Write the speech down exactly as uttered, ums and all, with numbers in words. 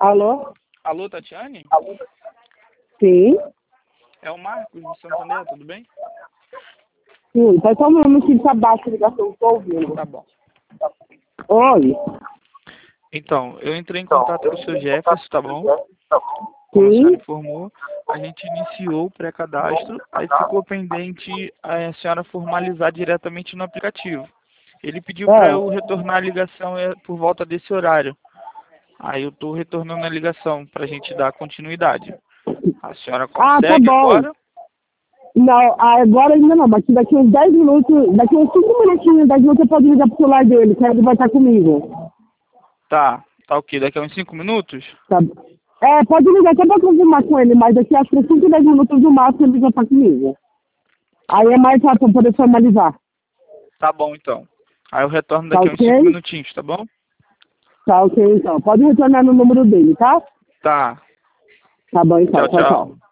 Alô? Alô, Tatiane? Sim. É o Marcos de Santander, tudo bem? Sim, tá só um minutinho que tá baixa a ligação, estou ouvindo. Tá bom. Oi. Então, eu entrei em contato com o seu Jefferson, tá bom? Como a Sim. senhora informou, a gente iniciou o pré-cadastro, aí ficou pendente a senhora formalizar diretamente no aplicativo. Ele pediu para eu É. retornar a ligação eh, por volta desse horário. Aí eu estou retornando a ligação para a gente dar continuidade. A senhora Ah, tá consegue bom. agora? Não, agora ainda não, mas daqui uns dez minutos, daqui uns cinco minutinhos, dez minutos eu posso ligar pro celular dele, que ele vai estar comigo. Tá, tá ok. Daqui a uns cinco minutos? Tá. É, pode ligar só pra confirmar com ele, mas daqui acho que uns cinco, dez minutos no máximo ele já tá comigo. Aí é mais fácil pra poder formalizar. Tá bom, então. Aí eu retorno Tá daqui a uns cinco ok? minutinhos, tá bom? Tá ok então. Pode retornar no número dele, tá? Tá. Tá bom então. Tchau, Tchau, tchau. tchau.